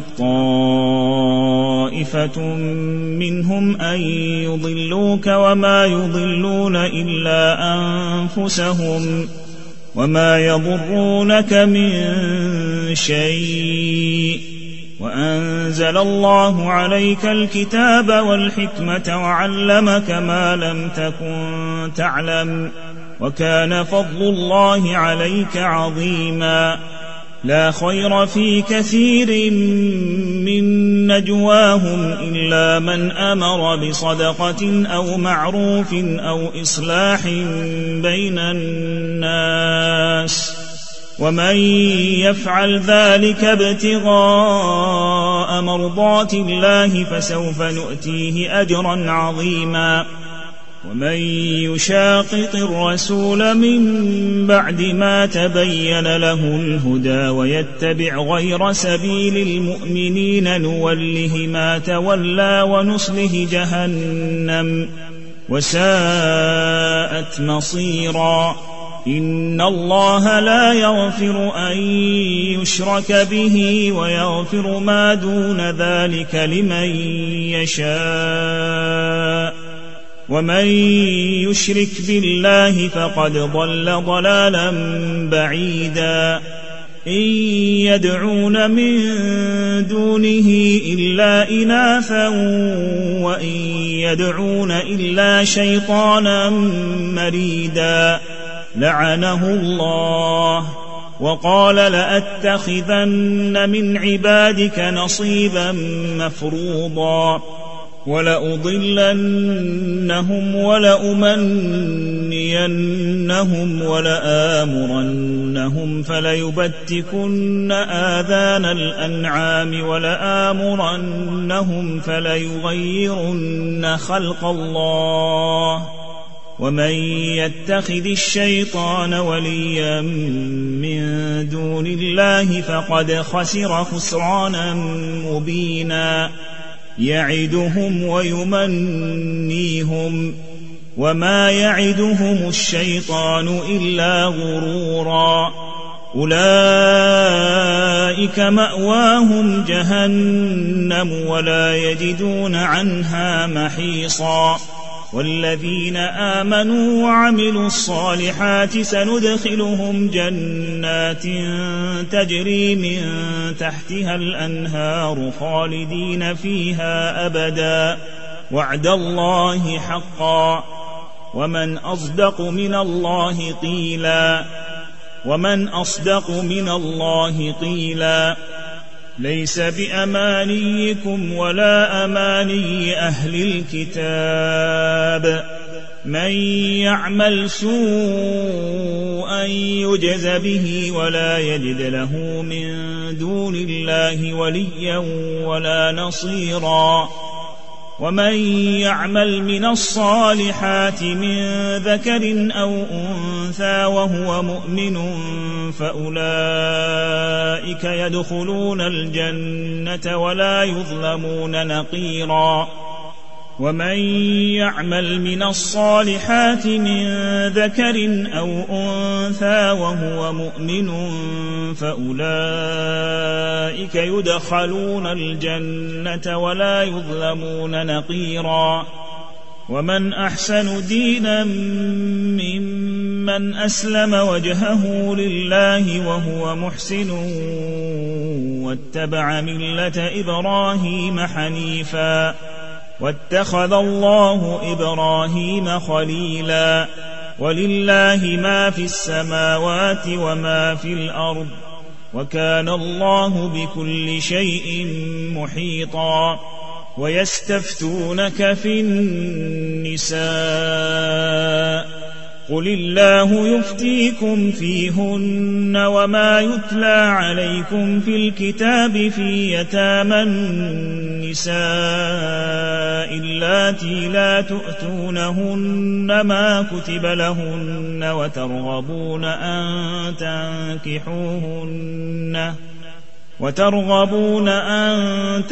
طائفة منهم أن يضلوك وما يضلون إلا أنفسهم وما يضرونك من شيء وأنزل الله عليك الكتاب والحكمة وعلمك ما لم تكن تعلم وكان فضل الله عليك عظيما لا خير في كثير من نجواهم إلا من أمر بصدقة أو معروف أو إصلاح بين الناس ومن يفعل ذلك ابتغاء مرضات الله فسوف نؤتيه أجرا عظيما ومن يشاقق الرسول من بعد ما تبين له الهدى ويتبع غير سبيل المؤمنين نوله ما تولى ونصله جهنم وساءت مصيرا إن الله لا يغفر أن يشرك به ويغفر ما دون ذلك لمن يشاء ومن يشرك بالله فقد ضل ضلالا بعيدا إن يدعون من دونه إلا إناثا وإن يدعون إلا شيطانا مريدا لعنه الله وقال لأتخذن من عبادك نصيبا مفروضا ولأضلنهم ولأمنينهم ولآمرنهم فليبتكن آذان الأنعام ولآمرنهم فليغيرن خلق الله ومن يتخذ الشيطان وليا من دون الله فقد خسر خسرانا مبينا يعدهم ويمنيهم وما يعدهم الشيطان إلا غرورا أولئك مأواهم جهنم ولا يجدون عنها محيصا والذين آمنوا وعملوا الصالحات سندخلهم جنات تجري من تحتها الأنهار خالدين فيها أبدا وعد الله حقا ومن أصدق من الله قيلا ومن أصدق من الله قيلا ليس بأمانيكم ولا أماني أهل الكتاب من يعمل سوءا يجز به ولا يجد له من دون الله وليا ولا نصيرا ومن يعمل من الصالحات من ذكر أو أنثى وهو مؤمن فأولئك يدخلون الجنة ولا يظلمون نقيرا ومن يعمل من الصالحات من ذكر أو أنثى وهو مؤمن فأولئك يدخلون الجنة ولا يظلمون نقيرا ومن أحسن دينا ممن أسلم وجهه لله وهو محسن واتبع ملة إبراهيم حنيفا واتخذ الله إبراهيم خليلا ولله ما في السماوات وما في الأرض وكان الله بكل شيء محيطا ويستفتونك في النساء قل الله يفتيكم فيهن وما يتلى عليكم في الكتاب في يتامى النساء اللاتي لا تؤتونهن ما كتب لهن وترغبون أن تنكحوهن وترغبون أن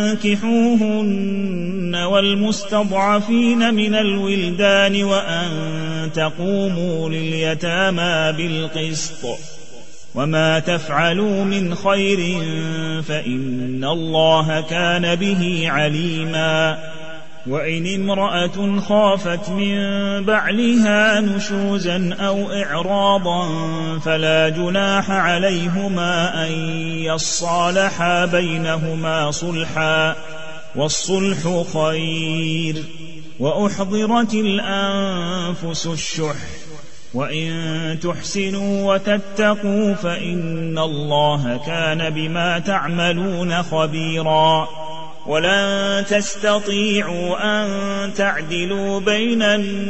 تنكحوهن والمستضعفين من الولدان وأن تقوموا لليتامى بالقسط وما تفعلوا من خير فإن الله كان به عليما وإن امرأة خافت من بعلها نشوزا أو إعراضا فلا جناح عليهما أن يصالحا بينهما صلحا والصلح خير وأحضرت الأنفس الشح وإن تحسنوا وتتقوا فإن الله كان بما تعملون خبيرا ولن تستطيعوا أن تعدلوا بين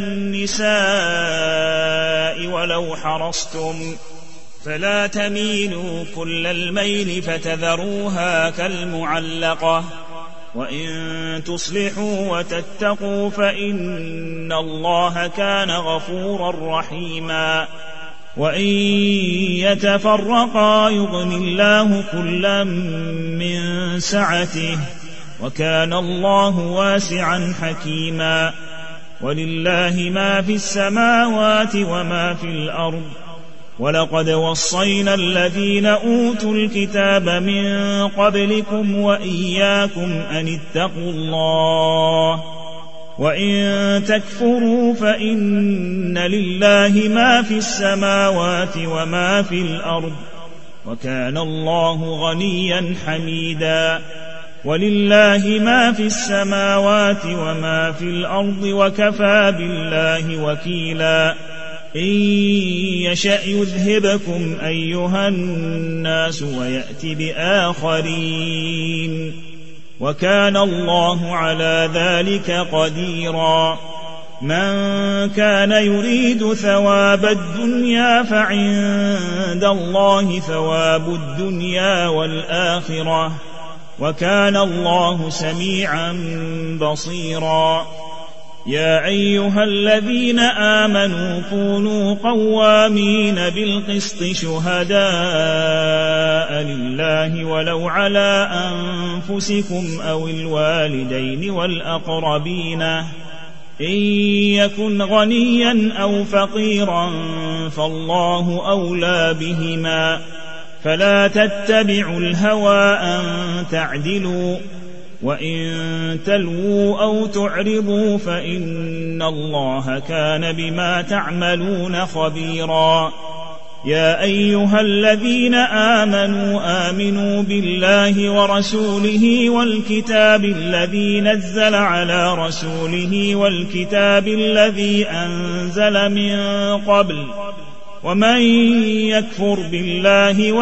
النساء ولو حرصتم فلا تميلوا كل الميل فتذروها كالمعلقة وإن تصلحوا وتتقوا فإن الله كان غفورا رحيما وإن يتفرقا يغن الله كلا من سعته وكان الله واسعا حكيما ولله ما في السماوات وما في الأرض ولقد وصينا الذين أوتوا الكتاب من قبلكم وإياكم أن اتقوا الله وإن تكفروا فإن لله ما في السماوات وما في الأرض وكان الله غنيا حميدا ولله ما في السماوات وما في الأرض وكفى بالله وكيلا إن يشأ يذهبكم أيها الناس ويأت بآخرين وكان الله على ذلك قديرا من كان يريد ثواب الدنيا فعند الله ثواب الدنيا والآخرة وكان الله سميعا بصيرا يا أيها الذين آمنوا كونوا قوامين بالقسط شهداء لله ولو على أنفسكم أو الوالدين والأقربين إن يكن غنيا أو فقيرا فالله أولى بهما فلا تتبعوا الهوى أن تعدلوا وإن تلووا أو تعرضوا فإن الله كان بما تعملون خبيرا يا أيها الذين آمنوا آمنوا بالله ورسوله والكتاب الذي نزل على رسوله والكتاب الذي أنزل من قبل ومن يكفر بالله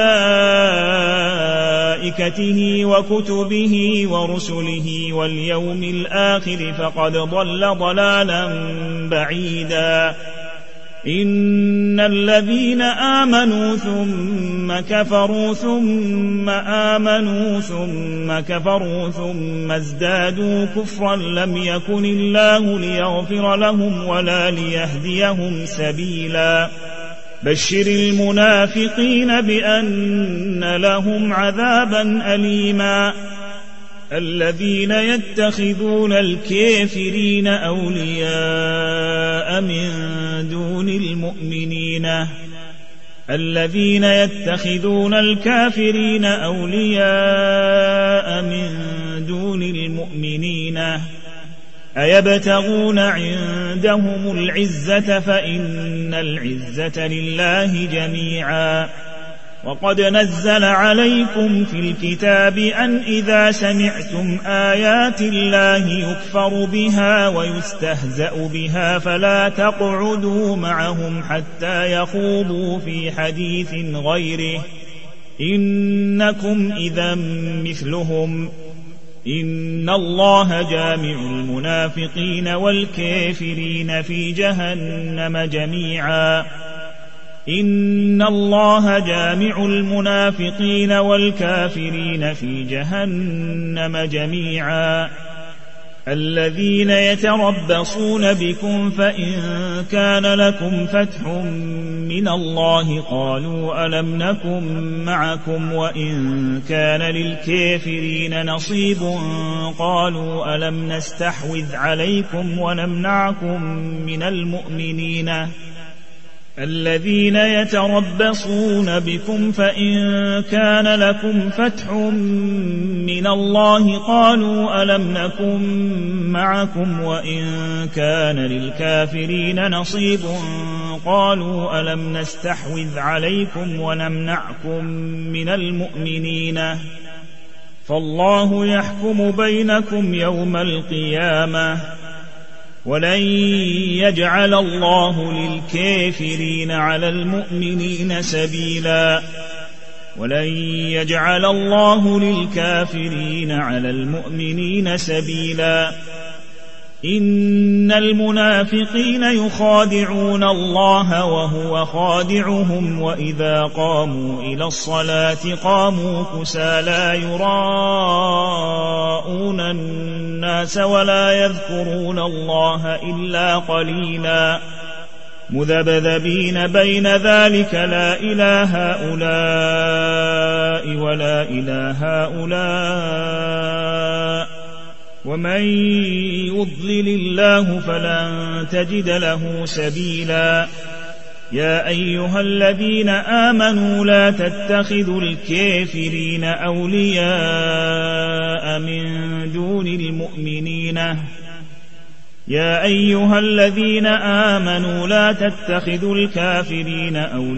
وملائكته وكتبه ورسله واليوم الآخر فقد ضل ضلالا بعيدا إن الذين آمنوا ثم كفروا ثم آمنوا ثم كفروا ثم ازدادوا كفرا لم يكن الله ليغفر لهم ولا ليهديهم سبيلا بشر المنافقين بأن لهم عذابا أليما الذين يتخذون الكافرين أولياء من دون المؤمنين الذين يتخذون الكافرين أولياء من دون المؤمنين أيبتغون عندهم العزة فإن العزة لله جميعا وقد نزل عليكم في الكتاب أن إذا سمعتم آيات الله يكفر بها ويستهزأ بها فلا تقعدوا معهم حتى يخوضوا في حديث غيره إنكم إذا مثلهم إن الله جامع المنافقين والكافرين في جهنم جميعا إن الله جامع المنافقين والكافرين في جهنم جميعا الذين يتربصون بكم فإن كان لكم فتح من الله قالوا ألم نكن معكم وإن كان للكافرين نصيب قالوا ألم نستحوذ عليكم ونمنعكم من المؤمنين الذين يتربصون بكم فإن كان لكم فتح من الله قالوا ألم نكن معكم وإن كان للكافرين نصيب قالوا ألم نستحوذ عليكم ونمنعكم من المؤمنين فالله يحكم بينكم يوم القيامة ولن يجعل الله للكافرين على المؤمنين سبيلا ولن يجعل الله للكافرين على المؤمنين سبيلا إن المنافقين يخادعون الله وهو خادعهم وإذا قاموا إلى الصلاة قاموا كسالى يراءون الناس ولا يذكرون الله إلا قليلا مذبذبين بين ذلك لا إله هؤلاء ولا إله هؤلاء ومن يضلل الله فلن تجد له سبيلا يا أيها الذين آمنوا لا تتخذوا الكافرين أولياء من دون المؤمنين يا أيها الذين آمنوا لا تتخذوا الكافرين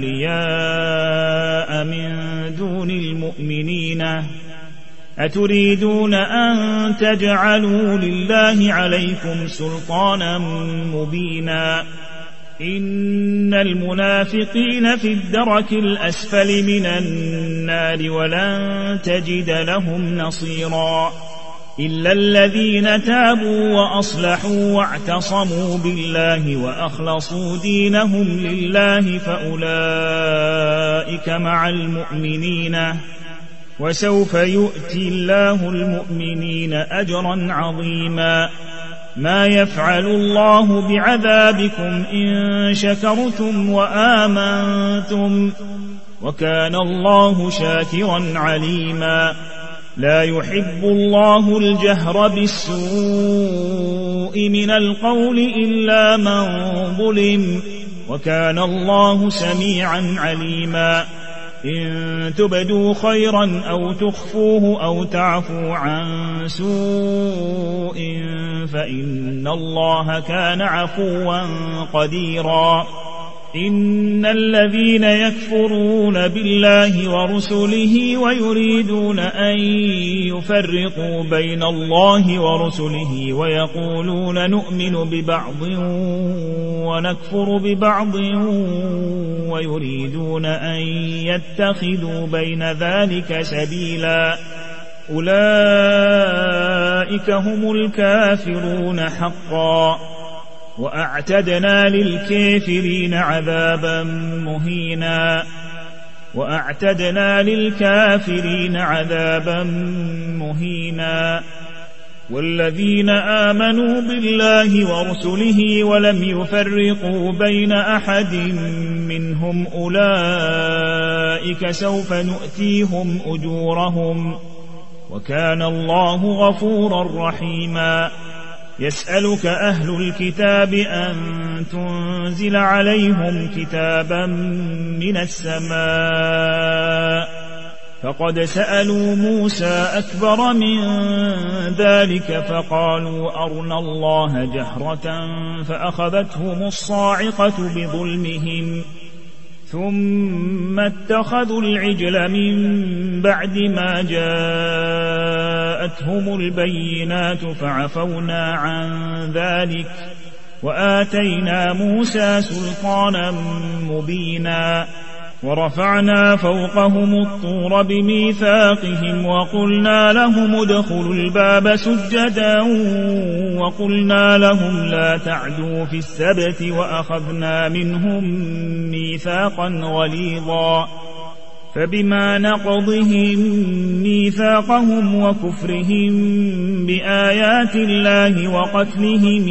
أولياء من دون المؤمنين أتريدون أن تجعلوا لله عليكم سلطانا مبينا إن المنافقين في الدرك الأسفل من النار ولن تجد لهم نصيرا إلا الذين تابوا وأصلحوا واعتصموا بالله وأخلصوا دينهم لله فأولئك مع المؤمنين وسوف يؤتي الله المؤمنين أجرا عظيما ما يفعل الله بعذابكم إن شكرتم وآمنتم وكان الله شاكرا عليما لا يحب الله الجهر بالسوء من القول إلا من ظلم وكان الله سميعا عليما إن تبدوا خيرا أو تخفوه أو تعفوا عن سوء فإن الله كان عفوا قديرا إن الذين يكفرون بالله ورسله ويريدون أن يفرقوا بين الله ورسله ويقولون نؤمن ببعض ونكفر ببعض ويريدون أن يتخذوا بين ذلك سبيلا أولئك هم الكافرون حقا وأعتدنا للكافرين عذابا مهينا وأعتدنا للكافرين عذابا مهينا والذين آمنوا بالله ورسله ولم يفرقوا بين أحد منهم أولئك سوف نؤتيهم أجورهم وكان الله غفورا رحيما يسألك أهل الكتاب أن تنزل عليهم كتابا من السماء فقد سألوا موسى أكبر من ذلك فقالوا أرنا الله جهرة فأخذتهم الصاعقة بظلمهم ثم اتخذوا العجل من بعد ما جاءتهم البينات فعفونا عن ذلك وآتينا موسى سلطانا مبينا ورفعنا فوقهم الطور بميثاقهم وقلنا لهم ادخلوا الباب سجدا وقلنا لهم لا تعدوا في السبت وأخذنا منهم ميثاقا غليظا فبما نقضهم ميثاقهم وكفرهم بآيات الله وقتلهم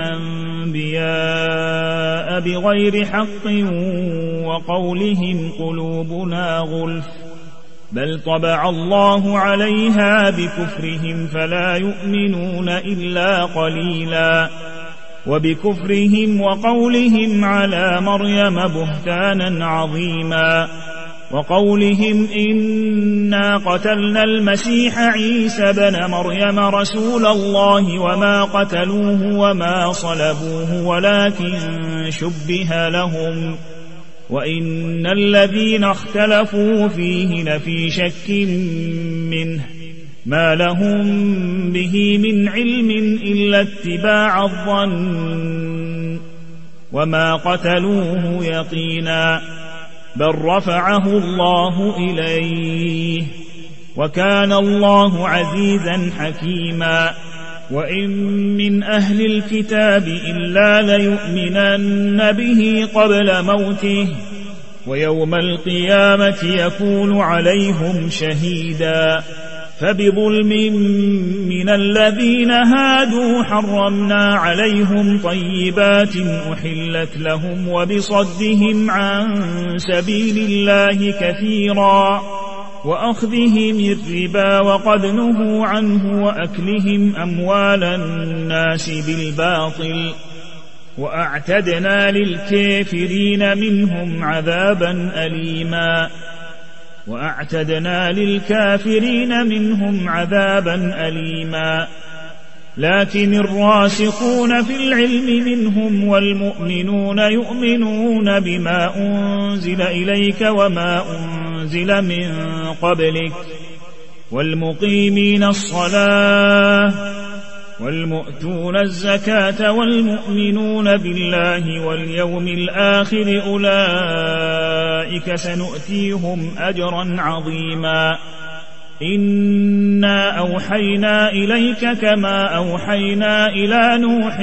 الأنبياء بغير حق وقولهم قلوبنا غلف بل طبع الله عليها بكفرهم فلا يؤمنون إلا قليلا وبكفرهم وقولهم على مريم بهتانا عظيما وقولهم إنا قتلنا المسيح عيسى بن مريم رسول الله وما قتلوه وما صلبوه ولكن شبه لهم وإن الذين اختلفوا فيه لفي شك منه ما لهم به من علم إلا اتباع الظن وما قتلوه يقينا بل رفعه الله إليه وكان الله عزيزا حكيما وإن من أهل الكتاب إلا ليؤمنن به قبل موته ويوم القيامة يكون عليهم شهيدا فبظلم من الذين هادوا حرمنا عليهم طيبات أحلت لهم وبصدهم عن سبيل الله كثيرا وأخذهم الربا وقد نهوا عنه وأكلهم أموال الناس بالباطل وأعتدنا للكافرين منهم عذابا أليما وأعتدنا للكافرين منهم عذابا أليما لكن الراسخون في العلم منهم والمؤمنون يؤمنون بما أنزل إليك وما أنزل من قبلك والمقيمين الصلاة والمؤتون الزكاة والمؤمنون بالله واليوم الآخر أولئك سنؤتيهم أجرا عظيما إنا أوحينا إليك كما أوحينا إلى نوح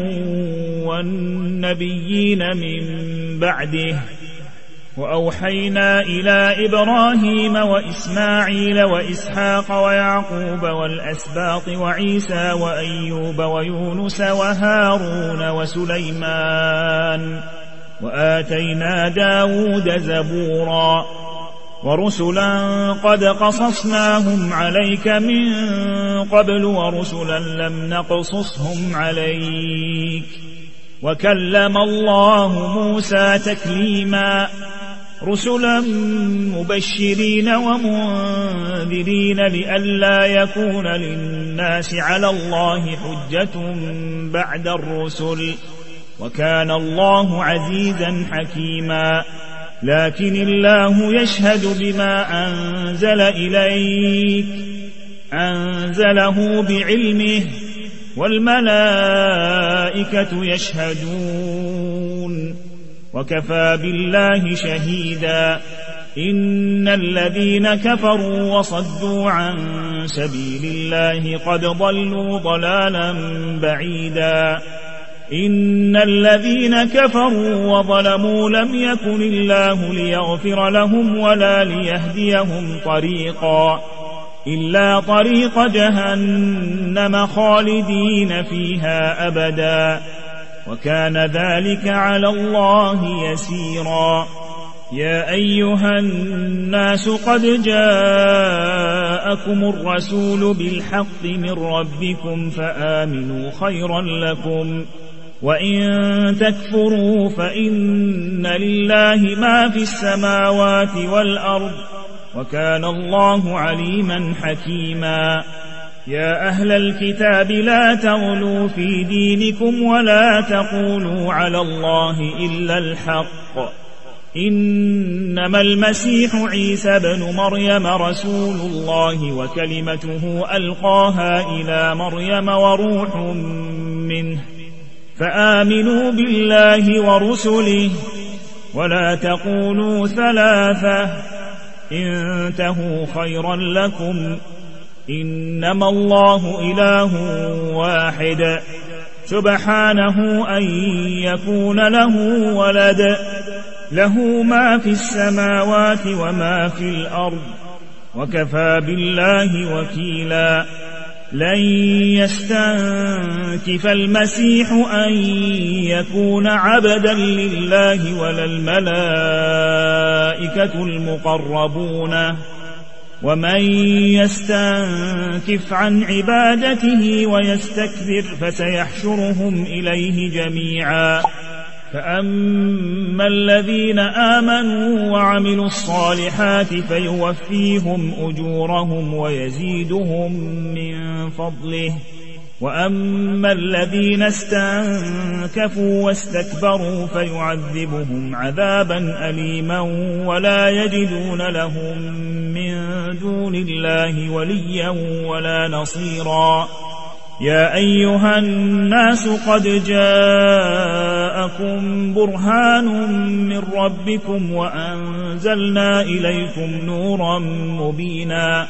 والنبيين من بعده وأوحينا إلى إبراهيم وإسماعيل وإسحاق ويعقوب والأسباط وعيسى وأيوب ويونس وهارون وسليمان وآتينا داود زبورا ورسلا قد قصصناهم عليك من قبل ورسلا لم نقصصهم عليك وكلم الله موسى تكليما رسلا مبشرين ومنذرين لئلا يكون للناس على الله حجة بعد الرسل وكان الله عزيزا حكيما لكن الله يشهد بما أنزل إليك أنزله بعلمه والملائكة يشهدون وكفى بالله شهيدا إن الذين كفروا وصدوا عن سبيل الله قد ضلوا ضلالا بعيدا إن الذين كفروا وظلموا لم يكن الله ليغفر لهم ولا ليهديهم طريقا إلا طريق جهنم خالدين فيها أبدا وكان ذلك على الله يسيرا يا أيها الناس قد جاءكم الرسول بالحق من ربكم فآمنوا خيرا لكم وإن تكفروا فإن لله ما في السماوات والأرض وكان الله عليما حكيما يا أهل الكتاب لا تغلوا في دينكم ولا تقولوا على الله إلا الحق إنما المسيح عيسى بن مريم رسول الله وكلمته ألقاها إلى مريم وروح منه فآمنوا بالله ورسله ولا تقولوا ثلاثة انتهوا خيرا لكم إنما الله إله واحد سبحانه أن يكون له ولد له ما في السماوات وما في الأرض وكفى بالله وكيلا لن يستنكف المسيح أن يكون عبدا لله ولا الملائكة المقربون ومن يستنكف عن عبادته ويستكبر فسيحشرهم إليه جميعا فأما الذين آمنوا وعملوا الصالحات فيوفيهم أجورهم ويزيدهم من فضله وأما الذين استنكفوا واستكبروا فيعذبهم عذابا أليما ولا يجدون لهم من دون الله وليا ولا نصيرا يا أيها الناس قد جاءكم برهان من ربكم وأنزلنا إليكم نورا مبينا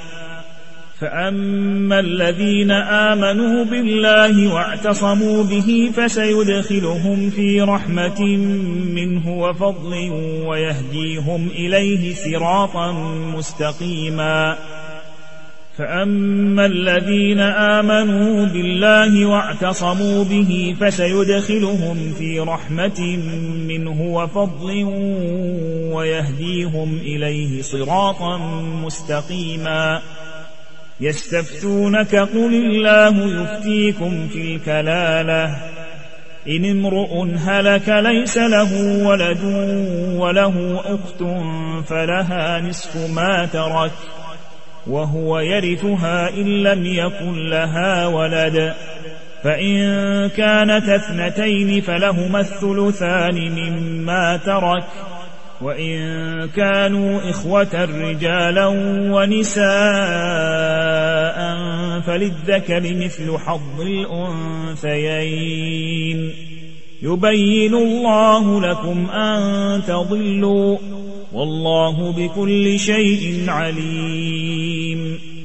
فأما الذين آمنوا بالله واعتصموا به فسيدخلهم في رحمة منه وفضل ويهديهم إليه صراطا مستقيما فأما الذين آمنوا بالله واعتصموا به فسيدخلهم في رحمة منه وفضل ويهديهم إليه صراطا مستقيما يستفتونك قل الله يفتيكم في الكلالة إن امرؤ هلك ليس له ولد وله أخت فلها نصف ما ترك وهو يرثها إن لم يكن لها ولد فإن كانت اثنتين فلهما الثلثان مما ترك وإن كانوا إخوة رجالا ونساء فللذكر مثل حظ الأنثيين يبين الله لكم أن تضلوا والله بكل شيء عليم